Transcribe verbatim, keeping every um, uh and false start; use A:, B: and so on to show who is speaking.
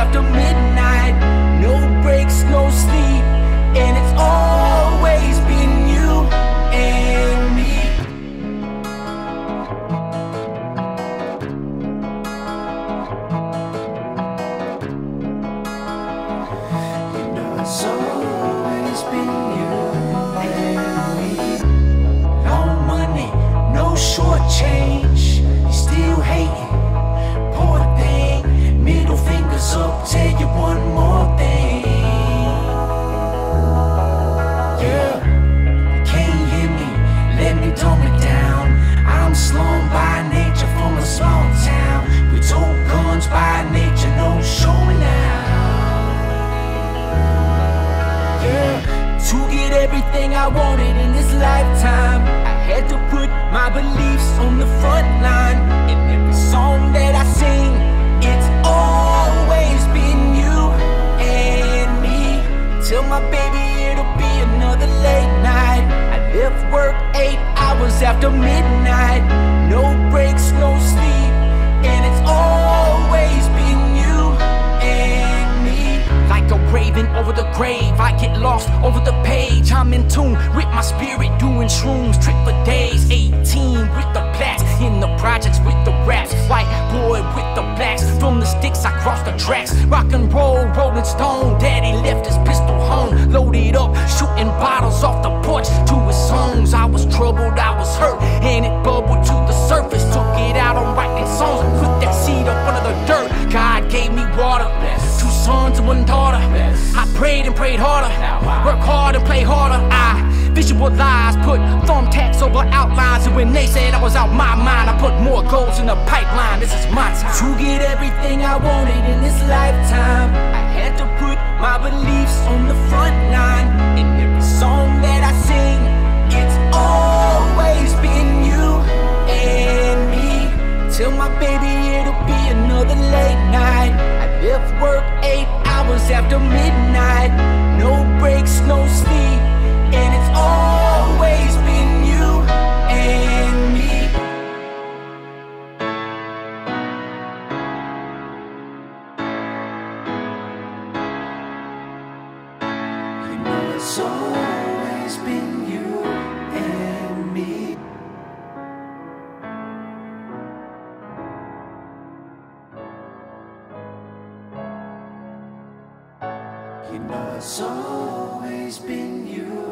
A: after midnight. No breaks, no sleep, and it's always been you and me. You know it's always been you and me. No money, no short change, you still hating. Poor thing, middle fingers up, tell you one more thing. Yeah, you can't hear me, let me dumb it down. I'm slum by nature from a small town. We told guns by nature, no showing now. Yeah, to get everything I wanted in this lifetime, I had to put my beliefs on the front line. In every song that I sing, it's always been you and me. Tell my baby it'll be another late night. I left work eight hours after midnight. No breaks, no sleep, and it's always been you and me. Like a raven over the grave, I get lost over the page. I'm in tune with my spirit, doing shrooms, trip for days. Eighteen with the blacks, in the projects with the raps. White boy with the blacks, from the sticks I cross the tracks. Rock and roll, Rolling Stone, daddy left his pistol home. Loaded up, shooting bottles off the porch to his songs. I was troubled, I was hurt, and it bubbled to the surface. Took it out on writing songs, put that seed up under the dirt. God gave me water, two sons and one daughter. I prayed and prayed harder, work hard and play harder. I visualize, put thumbtacks over outlines, and when they said I was out my mind, I put more goals in the pipeline. This is my time to get everything I wanted in this lifetime. I had to put my beliefs on the front line. In every song that I sing, it's always been you and me. Tell my baby it'll be another late night. I left work eight hours after midnight. No breaks, no sleep, and it's always been you and me. You know it's always been you and me. You know it's always been you